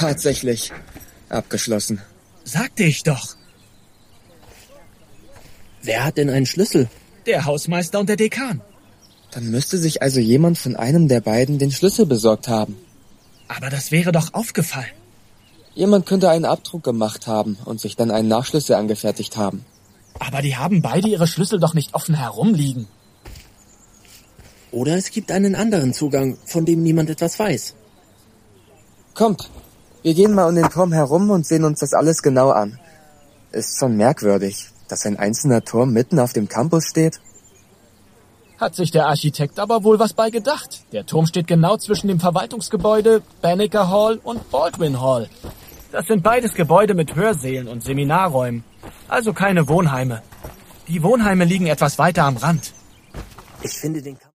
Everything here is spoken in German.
Tatsächlich. Abgeschlossen. Sagte ich doch. Wer hat denn einen Schlüssel? Der Hausmeister und der Dekan. Dann müsste sich also jemand von einem der beiden den Schlüssel besorgt haben. Aber das wäre doch aufgefallen. Jemand könnte einen Abdruck gemacht haben und sich dann einen Nachschlüssel angefertigt haben. Aber die haben beide ihre Schlüssel doch nicht offen herumliegen. Oder es gibt einen anderen Zugang, von dem niemand etwas weiß. Kommt, wir gehen mal um den Turm herum und sehen uns das alles genau an. Ist schon merkwürdig, dass ein einzelner Turm mitten auf dem Campus steht. Hat sich der Architekt aber wohl was bei gedacht. Der Turm steht genau zwischen dem Verwaltungsgebäude, Banneker Hall und Baldwin Hall. Das sind beides Gebäude mit Hörsälen und Seminarräumen. Also keine Wohnheime. Die Wohnheime liegen etwas weiter am Rand. Ich finde den